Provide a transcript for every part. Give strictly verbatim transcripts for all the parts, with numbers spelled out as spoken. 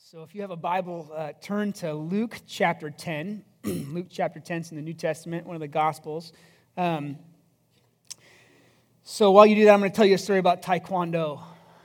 So if you have a Bible, uh, turn to Luke chapter ten. Luke chapter ten is in the New Testament, one of the Gospels. Um, so while you do that, I'm going to tell you a story about Taekwondo,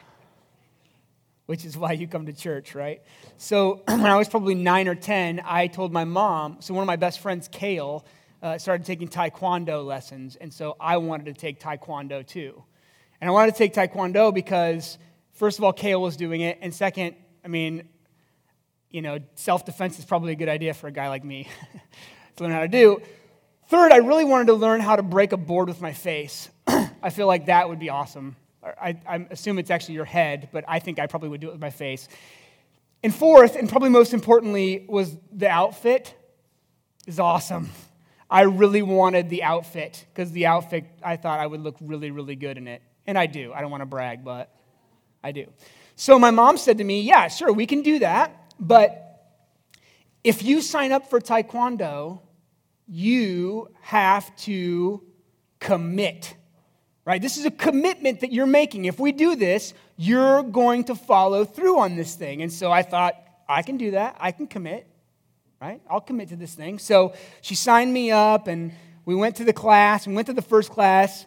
which is why you come to church, right? So when I was probably nine or ten, I told my mom, so one of my best friends, Kale, uh, started taking Taekwondo lessons, and so I wanted to take Taekwondo too. And I wanted to take Taekwondo because, first of all, Kale was doing it, and second, I mean, you know, self-defense is probably a good idea for a guy like me to learn how to do. Third, I really wanted to learn how to break a board with my face. I feel like that would be awesome. I, I assume it's actually your head, but I think I probably would do it with my face. And fourth, and probably most importantly, was the outfit is awesome. I really wanted the outfit because the outfit, I thought I would look really, really good in it. And I do. I don't want to brag, but I do. So my mom said to me, yeah, sure, we can do that. But if you sign up for Taekwondo, you have to commit, right? This is a commitment that you're making. If we do this, you're going to follow through on this thing. And so I thought, I can do that. I can commit, right? I'll commit to this thing. So she signed me up, and we went to the class, and went to the first class,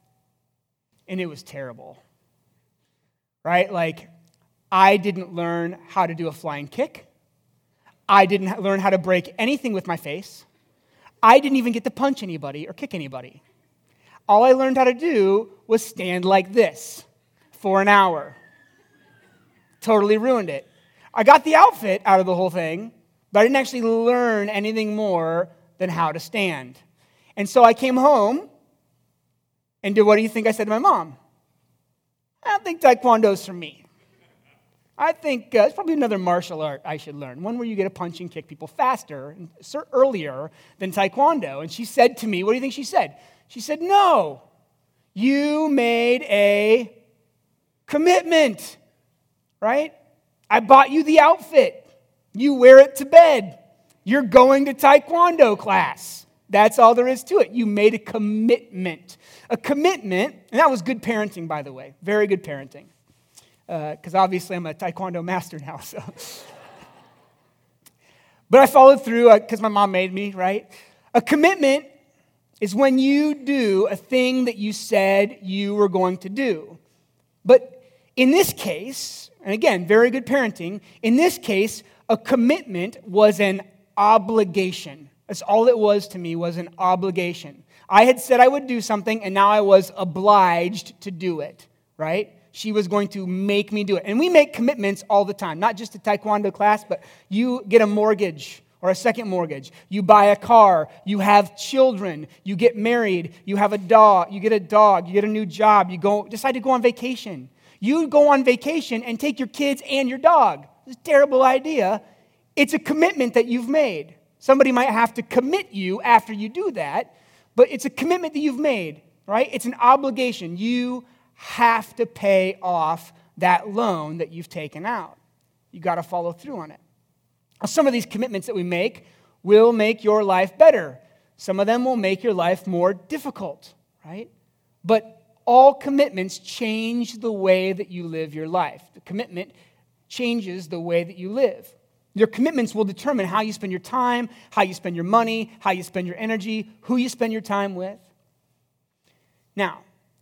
and it was terrible, right? Like, I didn't learn how to do a flying kick. I didn't learn how to break anything with my face. I didn't even get to punch anybody or kick anybody. All I learned how to do was stand like this for an hour. Totally ruined it. I got the outfit out of the whole thing, but I didn't actually learn anything more than how to stand. And so I came home, and did what do you think I said to my mom? I don't think Taekwondo's for me. I think uh, it's probably another martial art I should learn, one where you get to punch and kick people faster and earlier than Taekwondo. And she said to me, what do you think she said? She said, no, you made a commitment, right? I bought you the outfit. You wear it to bed. You're going to Taekwondo class. That's all there is to it. You made a commitment. A commitment, and that was good parenting, by the way, very good parenting. Because uh, obviously I'm a Taekwondo master now, so. But I followed through because uh, my mom made me, right? A commitment is when you do a thing that you said you were going to do. But in this case, and again, very good parenting, in this case, a commitment was an obligation. That's all it was to me, was an obligation. I had said I would do something, and now I was obliged to do it, right? She was going to make me do it. And we make commitments all the time, not just a Taekwondo class, but you get a mortgage or a second mortgage. You buy a car. You have children. You get married. You have a dog. You get a dog. You get a new job. You go decide to go on vacation. You go on vacation and take your kids and your dog. It's a terrible idea. It's a commitment that you've made. Somebody might have to commit you after you do that, but it's a commitment that you've made, right? It's an obligation. You have to pay off that loan that you've taken out. You got to follow through on it. Now, some of these commitments that we make will make your life better. Some of them will make your life more difficult, right? But all commitments change the way that you live your life. The commitment changes the way that you live. Your commitments will determine how you spend your time, how you spend your money, how you spend your energy, who you spend your time with. Now,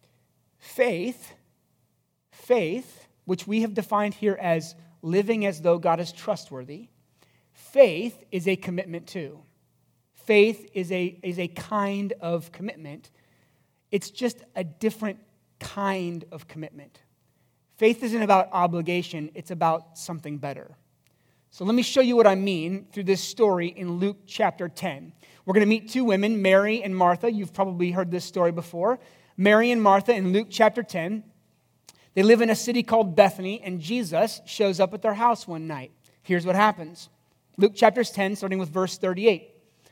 Faith, faith, which we have defined here as living as though God is trustworthy, faith is a commitment too. Faith is a, is a kind of commitment. It's just a different kind of commitment. Faith isn't about obligation, it's about something better. So let me show you what I mean through this story in Luke chapter ten. We're going to meet two women, Mary and Martha. You've probably heard this story before. Mary and Martha in Luke chapter ten, they live in a city called Bethany, and Jesus shows up at their house one night. Here's what happens. Luke chapter ten, starting with verse thirty-eight.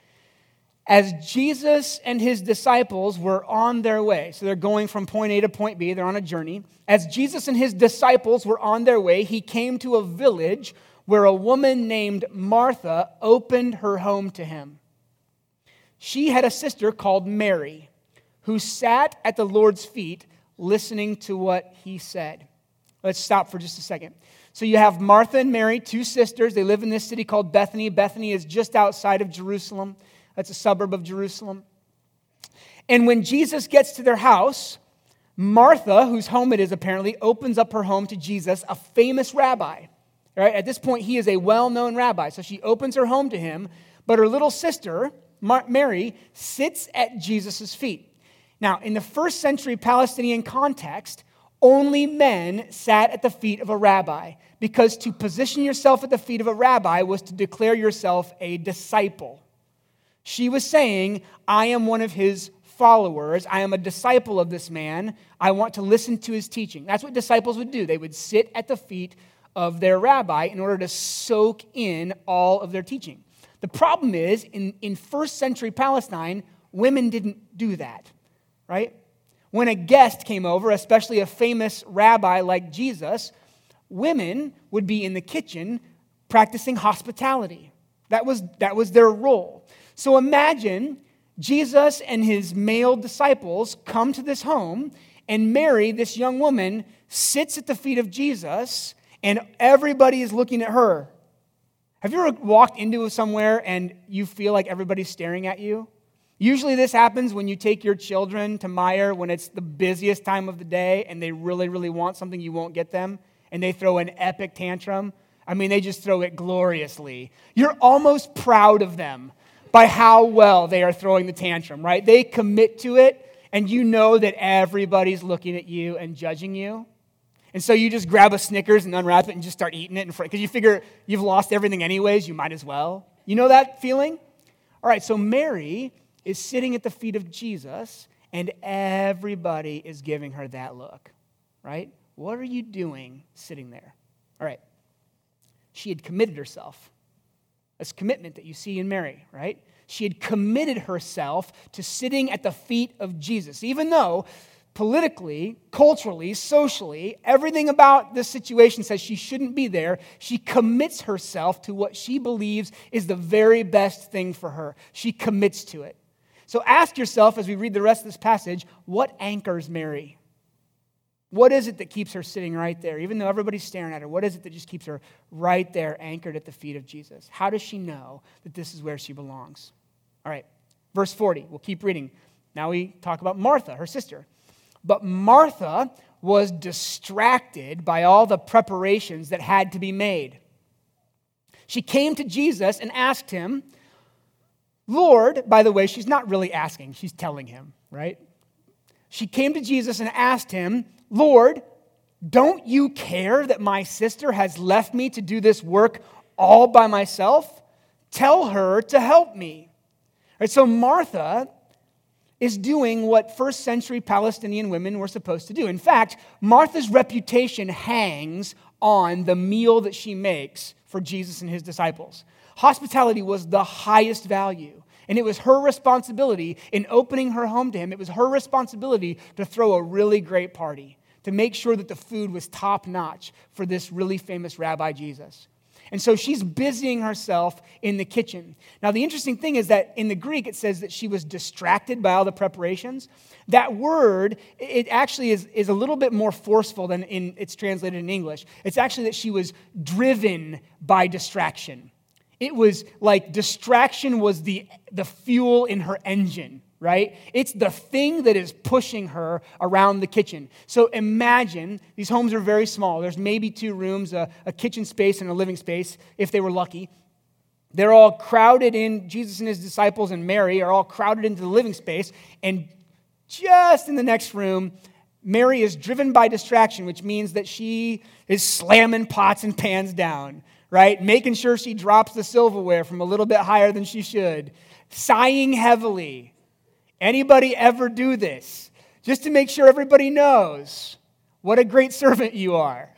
As Jesus and his disciples were on their way, so they're going from point A to point B, they're on a journey. As Jesus and his disciples were on their way, he came to a village where a woman named Martha opened her home to him. She had a sister called Mary, who sat at the Lord's feet listening to what he said. Let's stop for just a second. So you have Martha and Mary, two sisters. They live in this city called Bethany. Bethany is just outside of Jerusalem. That's a suburb of Jerusalem. And when Jesus gets to their house, Martha, whose home it is apparently, opens up her home to Jesus, a famous rabbi. Right? At this point, he is a well-known rabbi. So she opens her home to him, but her little sister, Mary, sits at Jesus' feet. Now, in the first century Palestinian context, only men sat at the feet of a rabbi, because to position yourself at the feet of a rabbi was to declare yourself a disciple. She was saying, I am one of his followers. I am a disciple of this man. I want to listen to his teaching. That's what disciples would do. They would sit at the feet of their rabbi in order to soak in all of their teaching. The problem is, in, in first century Palestine, women didn't do that, right? When a guest came over, especially a famous rabbi like Jesus, women would be in the kitchen practicing hospitality. That was, that was their role. So imagine Jesus and his male disciples come to this home, and Mary, this young woman, sits at the feet of Jesus, and everybody is looking at her. Have you ever walked into somewhere and you feel like everybody's staring at you? Usually this happens when you take your children to Meijer when it's the busiest time of the day and they really, really want something you won't get them, and they throw an epic tantrum. I mean, they just throw it gloriously. You're almost proud of them by how well they are throwing the tantrum, right? They commit to it, and you know that everybody's looking at you and judging you. And so you just grab a Snickers and unwrap it and just start eating it in front, because you figure you've lost everything anyways, you might as well. You know that feeling? All right, so Mary is sitting at the feet of Jesus, and everybody is giving her that look, right? What are you doing sitting there? All right. She had committed herself. That's commitment that you see in Mary, right? She had committed herself to sitting at the feet of Jesus, even though politically, culturally, socially, everything about this situation says she shouldn't be there. She commits herself to what she believes is the very best thing for her. She commits to it. So ask yourself, as we read the rest of this passage, what anchors Mary? What is it that keeps her sitting right there? Even though everybody's staring at her, what is it that just keeps her right there, anchored at the feet of Jesus? How does she know that this is where she belongs? All right, verse forty, we'll keep reading. Now we talk about Martha, her sister. But Martha was distracted by all the preparations that had to be made. She came to Jesus and asked him, Lord, by the way, she's not really asking, she's telling him, right? She came to Jesus and asked him, Lord, don't you care that my sister has left me to do this work all by myself? Tell her to help me. All right, so Martha is doing what first century Palestinian women were supposed to do. In fact, Martha's reputation hangs on the meal that she makes for Jesus and his disciples. Hospitality was the highest value, and it was her responsibility in opening her home to him. It was her responsibility to throw a really great party, to make sure that the food was top-notch for this really famous Rabbi Jesus. And so she's busying herself in the kitchen. Now, the interesting thing is that in the Greek, it says that she was distracted by all the preparations. That word, it actually is, is a little bit more forceful than in, it's translated in English. It's actually that she was driven by distraction. It was like distraction was the, the fuel in her engine, right? It's the thing that is pushing her around the kitchen. So imagine, these homes are very small. There's maybe two rooms, a, a kitchen space and a living space, if they were lucky. They're all crowded in, Jesus and his disciples and Mary are all crowded into the living space, and just in the next room, Mary is driven by distraction, which means that she is slamming pots and pans down, right? Making sure she drops the silverware from a little bit higher than she should, sighing heavily. Anybody ever do this? Just to make sure everybody knows what a great servant you are.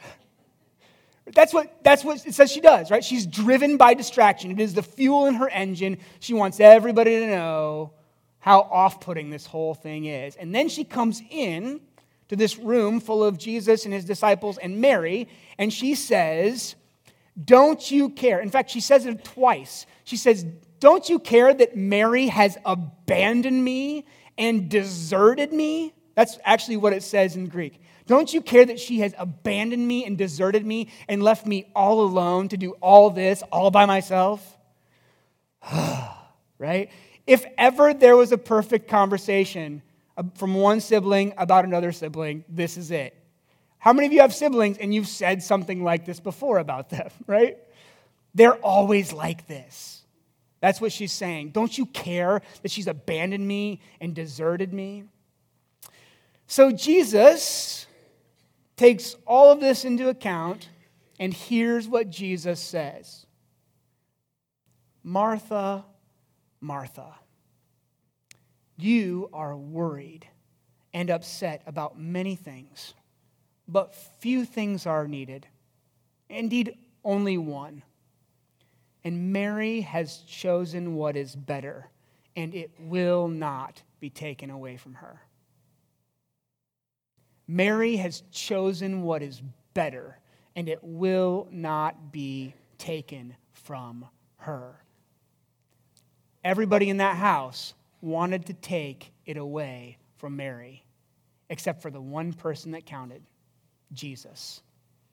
That's what, that's what it says she does, right? She's driven by distraction. It is the fuel in her engine. She wants everybody to know how off-putting this whole thing is. And then she comes in to this room full of Jesus and his disciples and Mary, and she says, don't you care? In fact, she says it twice. She says, don't you care that Mary has abandoned me and deserted me? That's actually what it says in Greek. Don't you care that she has abandoned me and deserted me and left me all alone to do all this all by myself? Right? If ever there was a perfect conversation from one sibling about another sibling, this is it. How many of you have siblings and you've said something like this before about them, right? They're always like this. That's what she's saying. Don't you care that she's abandoned me and deserted me? So Jesus takes all of this into account, and here's what Jesus says. Martha, Martha, you are worried and upset about many things, but few things are needed. Indeed, only one. And Mary has chosen what is better, and it will not be taken away from her. Mary has chosen what is better, and it will not be taken from her. Everybody in that house wanted to take it away from Mary, except for the one person that counted, Jesus.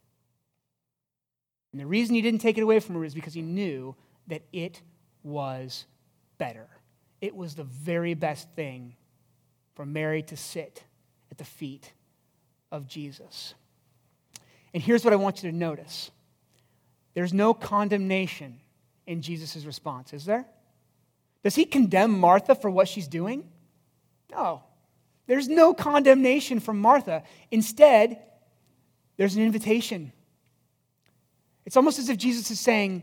And the reason he didn't take it away from her is because he knew that it was better. It was the very best thing for Mary to sit at the feet of Jesus. And here's what I want you to notice. There's no condemnation in Jesus' response, is there? Does he condemn Martha for what she's doing? No. There's no condemnation from Martha. Instead, there's an invitation. It's almost as if Jesus is saying,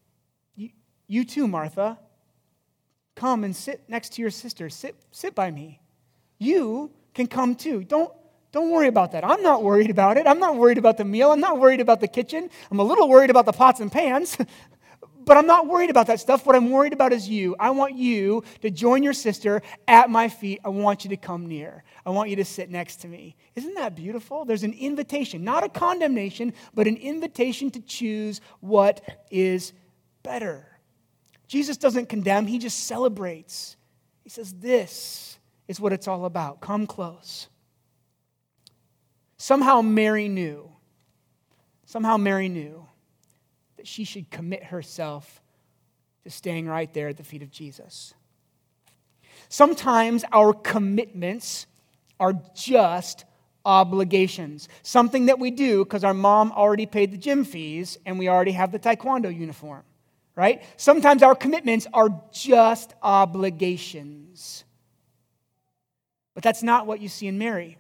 you too, Martha, come and sit next to your sister. Sit, sit by me. You can come too. Don't, don't worry about that. I'm not worried about it. I'm not worried about the meal. I'm not worried about the kitchen. I'm a little worried about the pots and pans, but I'm not worried about that stuff. What I'm worried about is you. I want you to join your sister at my feet. I want you to come near. I want you to sit next to me. Isn't that beautiful? There's an invitation, not a condemnation, but an invitation to choose what is better. Jesus doesn't condemn, he just celebrates. He says, this is what it's all about. Come close. Somehow Mary knew, somehow Mary knew that she should commit herself to staying right there at the feet of Jesus. Sometimes our commitments are just obligations. Something that we do because our mom already paid the gym fees and we already have the taekwondo uniform, right? Sometimes our commitments are just obligations. But that's not what you see in Mary.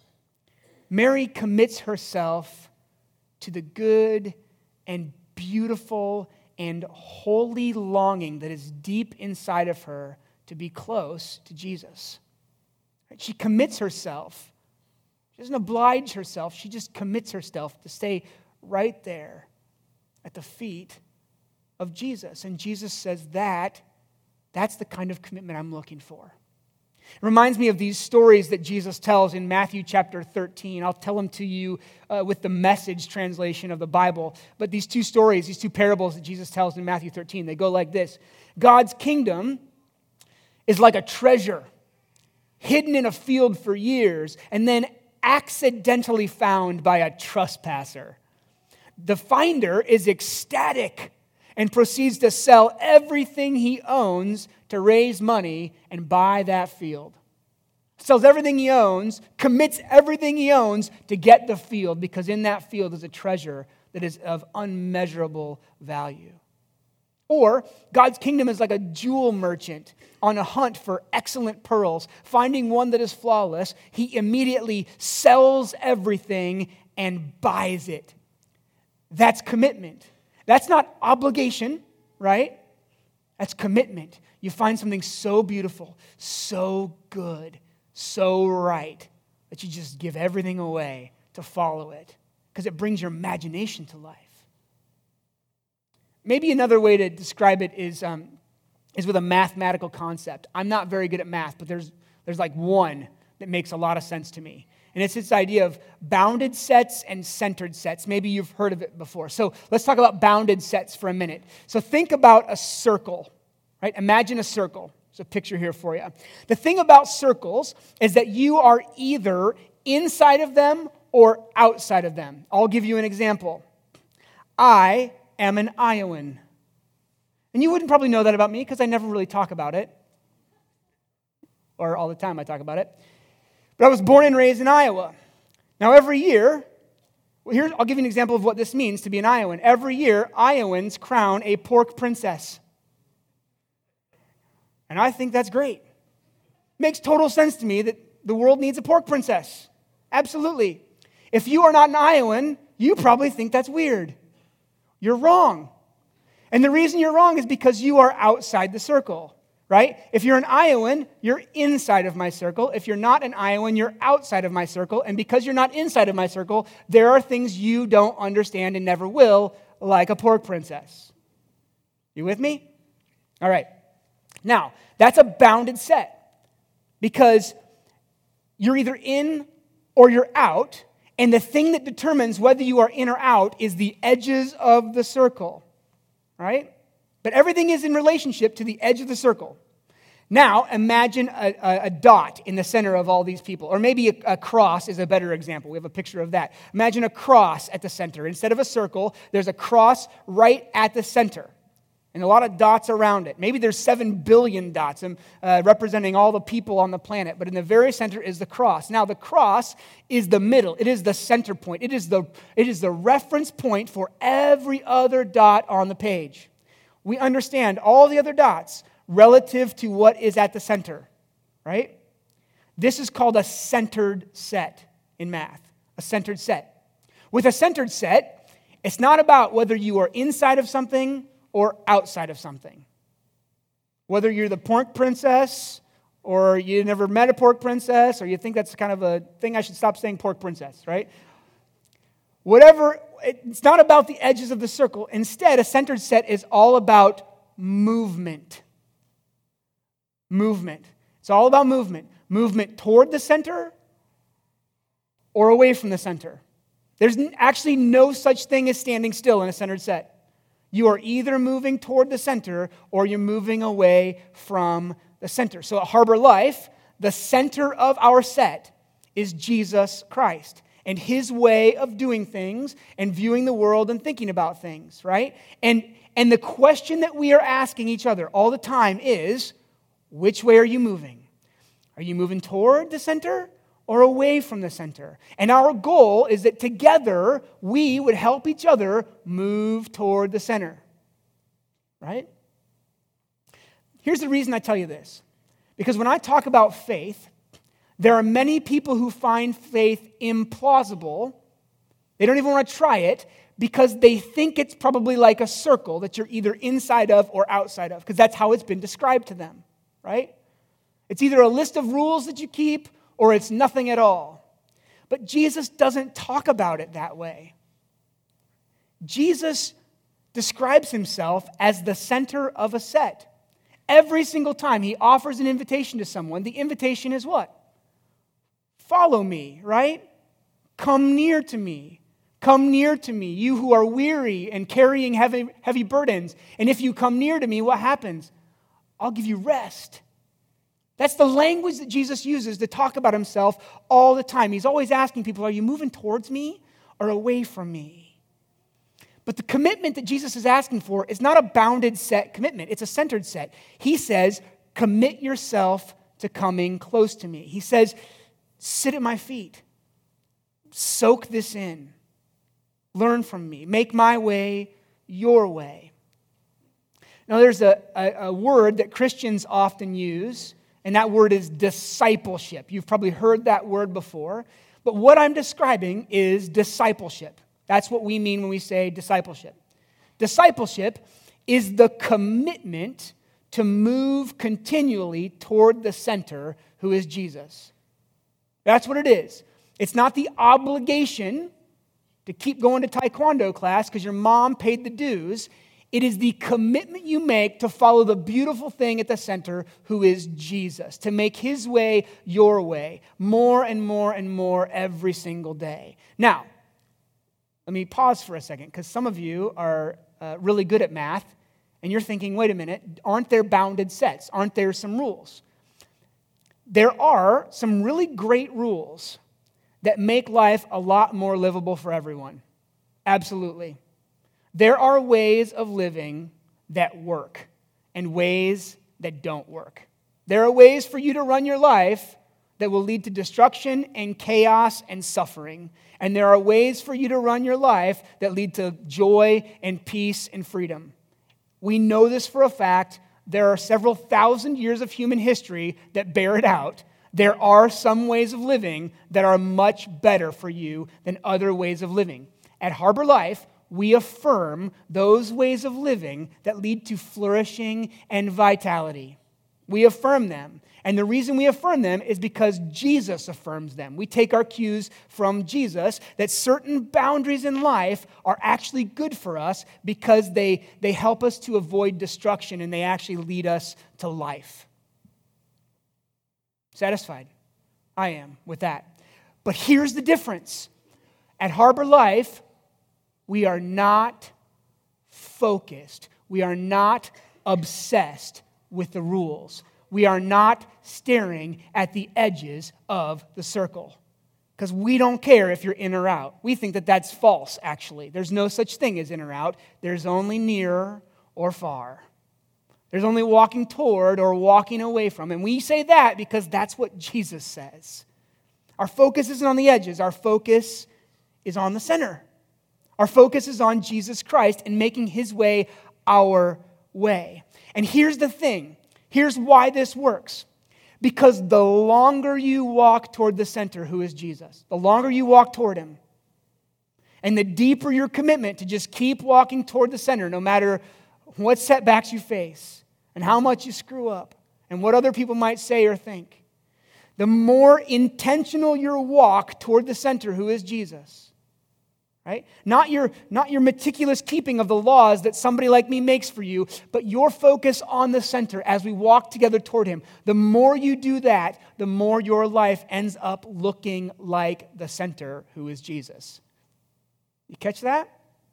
Mary commits herself to the good and beautiful and holy longing that is deep inside of her to be close to Jesus. She commits herself. She doesn't oblige herself. She just commits herself to stay right there at the feet of Jesus. And Jesus says that, that's the kind of commitment I'm looking for. It reminds me of these stories that Jesus tells in Matthew chapter thirteen. I'll tell them to you uh, with the Message translation of the Bible. But these two stories, these two parables that Jesus tells in Matthew thirteen, they go like this. God's kingdom is like a treasure hidden in a field for years and then accidentally found by a trespasser. The finder is ecstatic and proceeds to sell everything he owns to raise money and buy that field. Sells everything he owns, commits everything he owns to get the field, because in that field is a treasure that is of unmeasurable value. Or God's kingdom is like a jewel merchant on a hunt for excellent pearls. Finding one that is flawless, he immediately sells everything and buys it. That's commitment. That's not obligation, right? That's commitment. You find something so beautiful, so good, so right, that you just give everything away to follow it because it brings your imagination to life. Maybe another way to describe it is, um, is with a mathematical concept. I'm not very good at math, but there's, there's like one that makes a lot of sense to me. And it's this idea of bounded sets and centered sets. Maybe you've heard of it before. So let's talk about bounded sets for a minute. So think about a circle, right? Imagine a circle. There's a picture here for you. The thing about circles is that you are either inside of them or outside of them. I'll give you an example. I am an Iowan. And you wouldn't probably know that about me because I never really talk about it. Or all the time I talk about it. But I was born and raised in Iowa. Now every year, well, here, I'll give you an example of what this means to be an Iowan. Every year, Iowans crown a pork princess. And I think that's great. Makes total sense to me that the world needs a pork princess. Absolutely. If you are not an Iowan, you probably think that's weird. You're wrong. And the reason you're wrong is because you are outside the circle, right? If you're an Iowan, you're inside of my circle. If you're not an Iowan, you're outside of my circle. And because you're not inside of my circle, there are things you don't understand and never will, like a pork princess. You with me? All right. Now, that's a bounded set because you're either in or you're out, and the thing that determines whether you are in or out is the edges of the circle, right? But everything is in relationship to the edge of the circle. Now, imagine a, a, a dot in the center of all these people, or maybe a, a cross is a better example. We have a picture of that. Imagine a cross at the center. Instead of a circle, there's a cross right at the center. And a lot of dots around it. Maybe there's seven billion dots uh, representing all the people on the planet. But in the very center is the cross. Now, the cross is the middle. It is the center point. It is the, it is the reference point for every other dot on the page. We understand all the other dots relative to what is at the center, right? This is called a centered set in math. A centered set. With a centered set, it's not about whether you are inside of something or outside of something. Whether you're the pork princess, or you never met a pork princess, or you think that's kind of a thing I should stop saying pork princess, right? Whatever, it's not about the edges of the circle. Instead, a centered set is all about movement. Movement. It's all about movement. Movement toward the center or away from the center. There's actually no such thing as standing still in a centered set. You are either moving toward the center or you're moving away from the center. So at Harbor Life, the center of our set is Jesus Christ and his way of doing things and viewing the world and thinking about things, right? And, and the question that we are asking each other all the time is, which way are you moving? Are you moving toward the center or away from the center? And our goal is that together we would help each other move toward the center. Right? Here's the reason I tell you this. Because when I talk about faith, there are many people who find faith implausible. They don't even want to try it because they think it's probably like a circle that you're either inside of or outside of, because that's how it's been described to them. Right? It's either a list of rules that you keep or it's nothing at all. But Jesus doesn't talk about it that way. Jesus describes himself as the center of a set. Every single time he offers an invitation to someone, the invitation is what? Follow me, right? Come near to me. Come near to me, you who are weary and carrying heavy, heavy burdens. And if you come near to me, what happens? I'll give you rest. That's the language that Jesus uses to talk about himself all the time. He's always asking people, are you moving towards me or away from me? But the commitment that Jesus is asking for is not a bounded set commitment. It's a centered set. He says, commit yourself to coming close to me. He says, sit at my feet. Soak this in. Learn from me. Make my way your way. Now, there's a, a, a word that Christians often use, and that word is discipleship. You've probably heard that word before. But what I'm describing is discipleship. That's what we mean when we say discipleship. Discipleship is the commitment to move continually toward the center, who is Jesus. That's what it is. It's not the obligation to keep going to taekwondo class because your mom paid the dues. It is the commitment you make to follow the beautiful thing at the center, who is Jesus, to make his way your way more and more and more every single day. Now, let me pause for a second, because some of you are uh, really good at math, and you're thinking, wait a minute, aren't there bounded sets? Aren't there some rules? There are some really great rules that make life a lot more livable for everyone. Absolutely. There are ways of living that work and ways that don't work. There are ways for you to run your life that will lead to destruction and chaos and suffering. And there are ways for you to run your life that lead to joy and peace and freedom. We know this for a fact. There are several thousand years of human history that bear it out. There are some ways of living that are much better for you than other ways of living. At Harbor Life, we affirm those ways of living that lead to flourishing and vitality. We affirm them. And the reason we affirm them is because Jesus affirms them. We take our cues from Jesus that certain boundaries in life are actually good for us because they, they help us to avoid destruction and they actually lead us to life. Satisfied? I am with that. But here's the difference. At Harbor Life, we are not focused. We are not obsessed with the rules. We are not staring at the edges of the circle because we don't care if you're in or out. We think that that's false, actually. There's no such thing as in or out. There's only near or far. There's only walking toward or walking away from. And we say that because that's what Jesus says. Our focus isn't on the edges. Our focus is on the center. Our focus is on Jesus Christ and making His way our way. And here's the thing. Here's why this works. Because the longer you walk toward the center, who is Jesus, the longer you walk toward Him, and the deeper your commitment to just keep walking toward the center, no matter what setbacks you face, and how much you screw up, and what other people might say or think, the more intentional your walk toward the center, who is Jesus, right? Not your, not your meticulous keeping of the laws that somebody like me makes for you, but your focus on the center as we walk together toward Him. The more you do that, the more your life ends up looking like the center, who is Jesus. You catch that?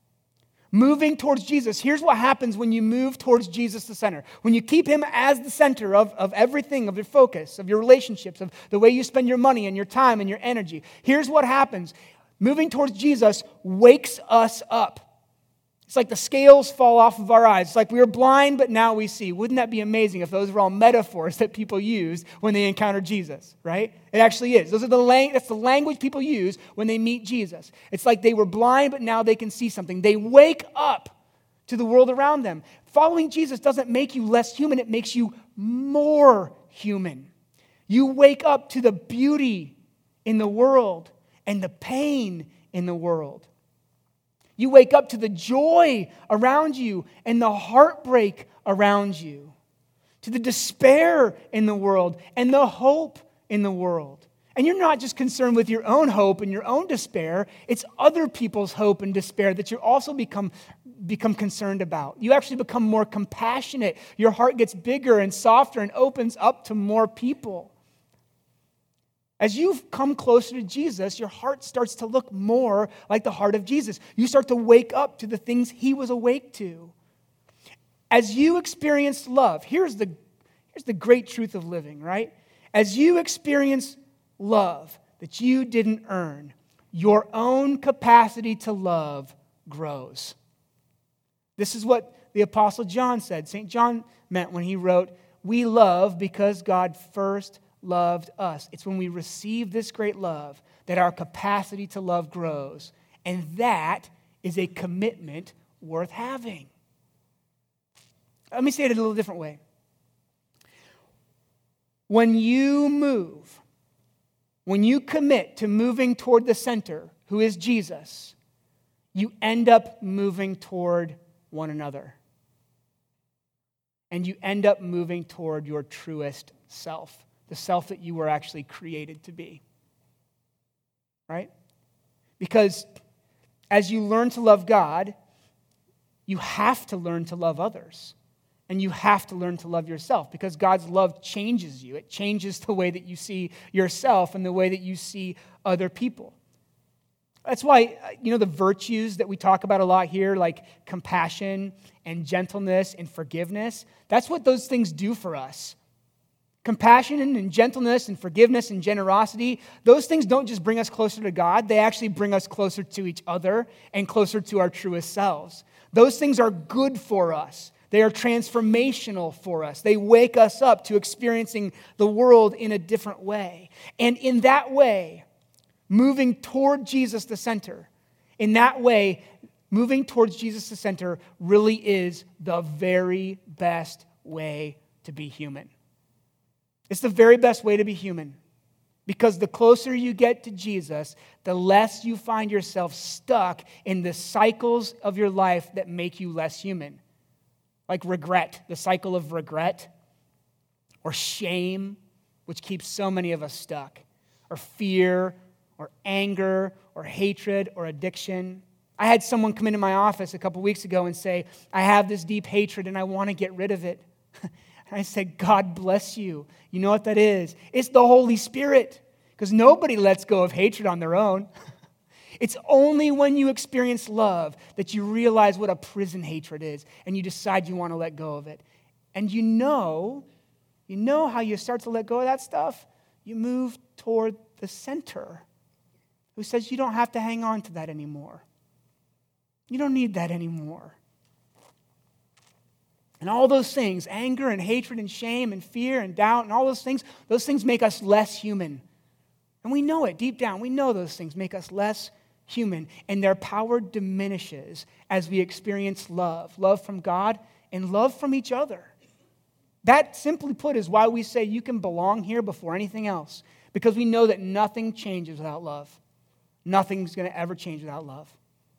Moving towards Jesus. Here's what happens when you move towards Jesus, the center. When you keep Him as the center of, of everything, of your focus, of your relationships, of the way you spend your money and your time and your energy. Here's what happens. Moving towards Jesus wakes us up. It's like the scales fall off of our eyes. It's like we were blind, but now we see. Wouldn't that be amazing if those were all metaphors that people use when they encounter Jesus, right? It actually is. Those are the lang- that's the language people use when they meet Jesus. It's like they were blind, but now they can see something. They wake up to the world around them. Following Jesus doesn't make you less human. It makes you more human. You wake up to the beauty in the world and the pain in the world. You wake up to the joy around you and the heartbreak around you, to the despair in the world and the hope in the world. And you're not just concerned with your own hope and your own despair. It's other people's hope and despair that you also become, become concerned about. You actually become more compassionate. Your heart gets bigger and softer and opens up to more people. As you've come closer to Jesus, your heart starts to look more like the heart of Jesus. You start to wake up to the things He was awake to. As you experience love, here's the, here's the great truth of living, right? As you experience love that you didn't earn, your own capacity to love grows. This is what the Apostle John said. Saint John meant when he wrote, "We love because God first loved us." It's when we receive this great love that our capacity to love grows. And that is a commitment worth having. Let me say it a little different way. When you move, when you commit to moving toward the center, who is Jesus, you end up moving toward one another. And you end up moving toward your truest self. The self that you were actually created to be. Right? Because as you learn to love God, you have to learn to love others. And you have to learn to love yourself because God's love changes you. It changes the way that you see yourself and the way that you see other people. That's why, you know, the virtues that we talk about a lot here, like compassion and gentleness and forgiveness, that's what those things do for us. Compassion and gentleness and forgiveness and generosity, those things don't just bring us closer to God, they actually bring us closer to each other and closer to our truest selves. Those things are good for us. They are transformational for us. They wake us up to experiencing the world in a different way. And in that way, moving toward Jesus the center, in that way, moving towards Jesus the center really is the very best way to be human. It's the very best way to be human, because the closer you get to Jesus, the less you find yourself stuck in the cycles of your life that make you less human. Like regret, the cycle of regret, or shame, which keeps so many of us stuck, or fear, or anger, or hatred, or addiction. I had someone come into my office a couple weeks ago and say, I have this deep hatred and I want to get rid of it. And I said, God bless you. You know what that is? It's the Holy Spirit, because nobody lets go of hatred on their own. It's only when you experience love that you realize what a prison hatred is, and you decide you want to let go of it. And you know, you know how you start to let go of that stuff? You move toward the center, who says you don't have to hang on to that anymore. You don't need that anymore. And all those things, anger and hatred and shame and fear and doubt and all those things, those things make us less human. And we know it deep down. We know those things make us less human. And their power diminishes as we experience love. Love from God and love from each other. That, simply put, is why we say you can belong here before anything else. Because we know that nothing changes without love. Nothing's going to ever change without love.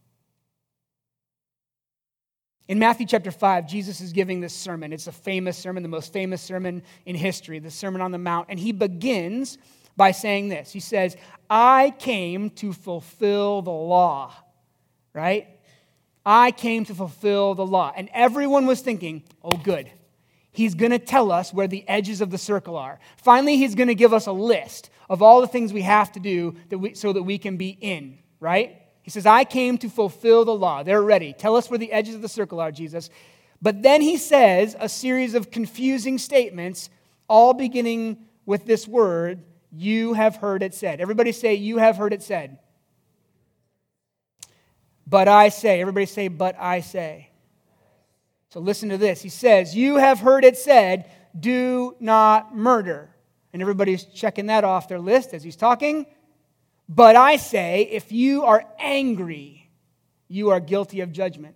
In Matthew chapter five, Jesus is giving this sermon. It's a famous sermon, the most famous sermon in history, the Sermon on the Mount. And he begins by saying this. He says, I came to fulfill the law, right? I came to fulfill the law. And everyone was thinking, oh, good. He's going to tell us where the edges of the circle are. Finally, he's going to give us a list of all the things we have to do that we, so that we can be in, right? He says, I came to fulfill the law. They're ready. Tell us where the edges of the circle are, Jesus. But then he says a series of confusing statements, all beginning with this word, you have heard it said. Everybody say, you have heard it said. But I say. Everybody say, but I say. So listen to this. He says, you have heard it said, do not murder. And everybody's checking that off their list as he's talking. But I say, if you are angry, you are guilty of judgment.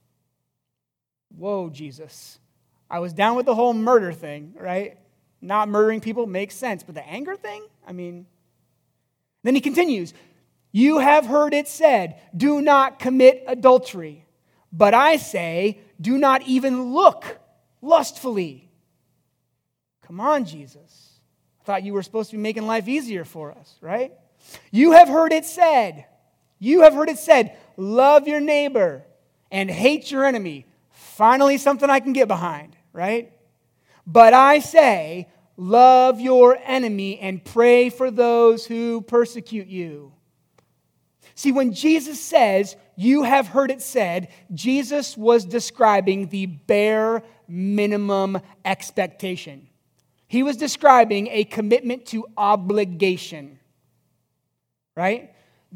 Whoa, Jesus. I was down with the whole murder thing, right? Not murdering people makes sense. But the anger thing? I mean. Then he continues, you have heard it said, do not commit adultery. But I say, do not even look lustfully. Come on, Jesus. I thought you were supposed to be making life easier for us, right? You have heard it said, you have heard it said, love your neighbor and hate your enemy. Finally, something I can get behind, right? But I say, love your enemy and pray for those who persecute you. See, when Jesus says, you have heard it said, Jesus was describing the bare minimum expectation. He was describing a commitment to obligation. Right?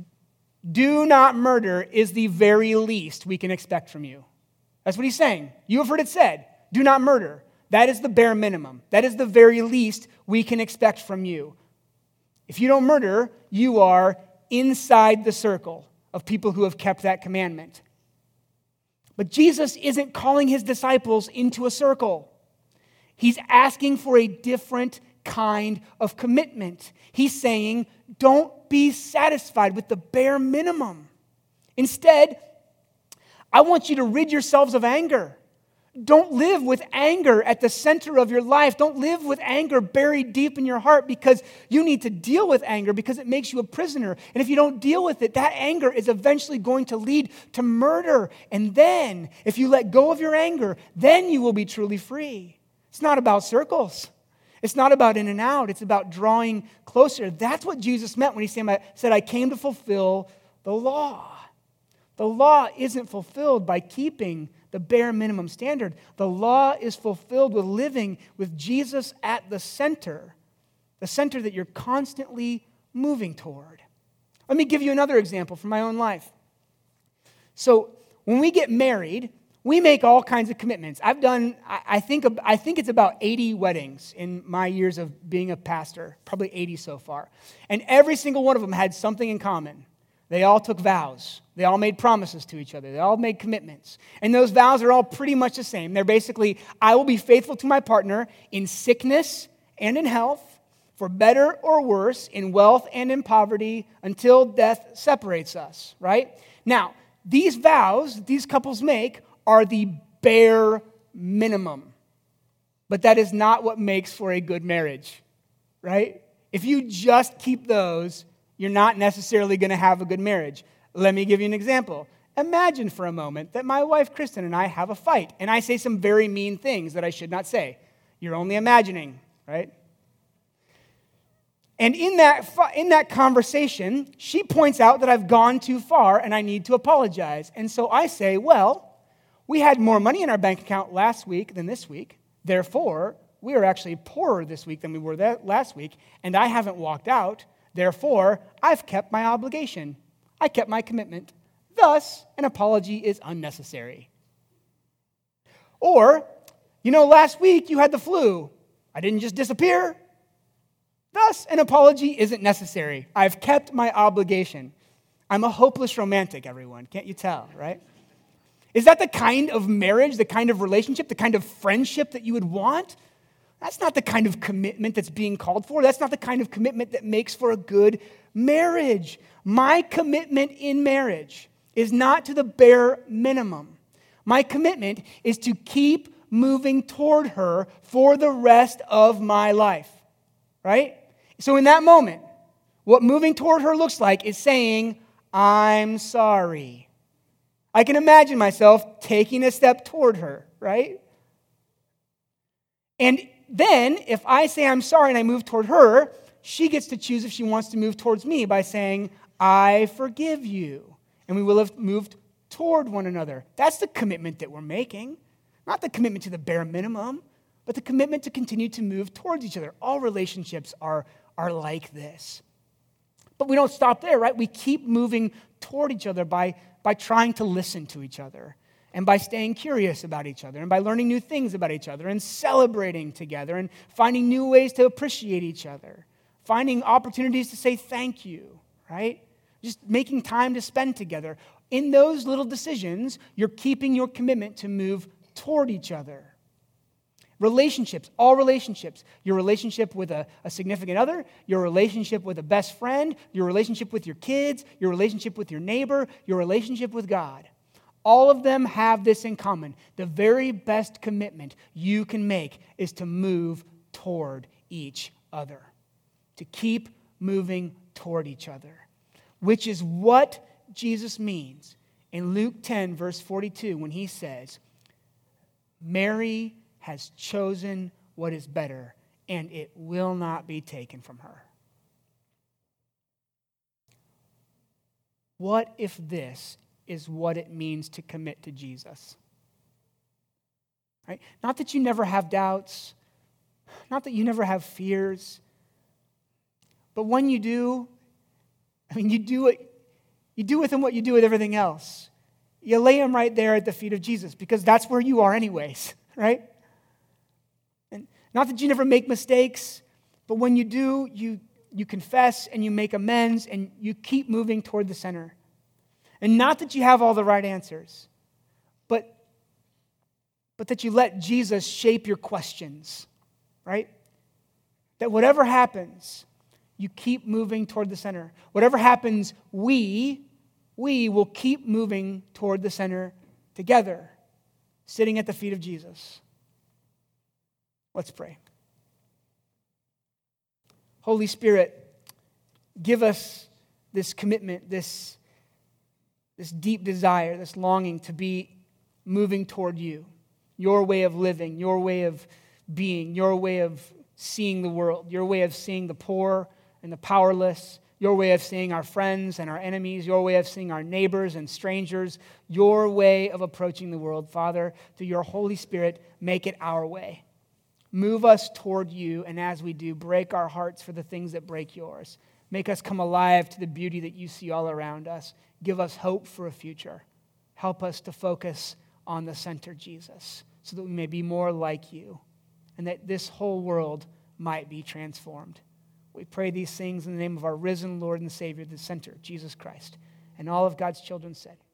Do not murder is the very least we can expect from you. That's what he's saying. You have heard it said, do not murder. That is the bare minimum. That is the very least we can expect from you. If you don't murder, you are inside the circle of people who have kept that commandment. But Jesus isn't calling his disciples into a circle. He's asking for a different kind of commitment. He's saying, don't be satisfied with the bare minimum. Instead, I want you to rid yourselves of anger. Don't live with anger at the center of your life. Don't live with anger buried deep in your heart, because you need to deal with anger because it makes you a prisoner. And if you don't deal with it, that anger is eventually going to lead to murder. And then, if you let go of your anger, then you will be truly free. It's not about circles. It's not about in and out. It's about drawing closer. That's what Jesus meant when he said, I came to fulfill the law. The law isn't fulfilled by keeping the bare minimum standard. The law is fulfilled with living with Jesus at the center, the center that you're constantly moving toward. Let me give you another example from my own life. So when we get married, we make all kinds of commitments. I've done, I think, I think it's about eighty weddings in my years of being a pastor, probably eighty so far. And every single one of them had something in common. They all took vows. They all made promises to each other. They all made commitments. And those vows are all pretty much the same. They're basically, I will be faithful to my partner in sickness and in health, for better or worse, in wealth and in poverty, until death separates us, right? Now, these vows these couples make are the bare minimum. But that is not what makes for a good marriage, right? If you just keep those, you're not necessarily going to have a good marriage. Let me give you an example. Imagine for a moment that my wife, Kristen, and I have a fight, and I say some very mean things that I should not say. You're only imagining, right? And in that, in that conversation, she points out that I've gone too far and I need to apologize. And so I say, well, we had more money in our bank account last week than this week. Therefore, we are actually poorer this week than we were that last week, and I haven't walked out. Therefore, I've kept my obligation. I kept my commitment. Thus, an apology is unnecessary. Or, you know, last week you had the flu. I didn't just disappear. Thus, an apology isn't necessary. I've kept my obligation. I'm a hopeless romantic, everyone. Can't you tell, right? Is that the kind of marriage, the kind of relationship, the kind of friendship that you would want? That's not the kind of commitment that's being called for. That's not the kind of commitment that makes for a good marriage. My commitment in marriage is not to the bare minimum. My commitment is to keep moving toward her for the rest of my life, right? So in that moment, what moving toward her looks like is saying, I'm sorry. I can imagine myself taking a step toward her, right? And then, if I say I'm sorry and I move toward her, she gets to choose if she wants to move towards me by saying, I forgive you. And we will have moved toward one another. That's the commitment that we're making. Not the commitment to the bare minimum, but the commitment to continue to move towards each other. All relationships are, are like this. But we don't stop there, right? We keep moving toward each other by, by trying to listen to each other, and by staying curious about each other, and by learning new things about each other, and celebrating together, and finding new ways to appreciate each other, finding opportunities to say thank you, right? Just making time to spend together. In those little decisions, you're keeping your commitment to move toward each other. Relationships, all relationships, your relationship with a, a significant other, your relationship with a best friend, your relationship with your kids, your relationship with your neighbor, your relationship with God. All of them have this in common. The very best commitment you can make is to move toward each other, to keep moving toward each other, which is what Jesus means in Luke ten, verse forty-two, when he says, Mary has chosen what is better, and it will not be taken from her. What if this is what it means to commit to Jesus? Right? Not that you never have doubts, not that you never have fears, but when you do, I mean, you do it, you do with them what you do with everything else. You lay them right there at the feet of Jesus, because that's where you are anyways, right? And not that you never make mistakes, but when you do, you, you confess and you make amends and you keep moving toward the center. And not that you have all the right answers, but, but that you let Jesus shape your questions, right? That whatever happens, you keep moving toward the center. Whatever happens, we, we will keep moving toward the center together, sitting at the feet of Jesus. Let's pray. Holy Spirit, give us this commitment, this, this deep desire, this longing to be moving toward you, your way of living, your way of being, your way of seeing the world, your way of seeing the poor and the powerless, your way of seeing our friends and our enemies, your way of seeing our neighbors and strangers, your way of approaching the world. Father, through your Holy Spirit, make it our way. Move us toward you, and as we do, break our hearts for the things that break yours. Make us come alive to the beauty that you see all around us. Give us hope for a future. Help us to focus on the center, Jesus, so that we may be more like you, and that this whole world might be transformed. We pray these things in the name of our risen Lord and Savior, the center, Jesus Christ. And all of God's children said,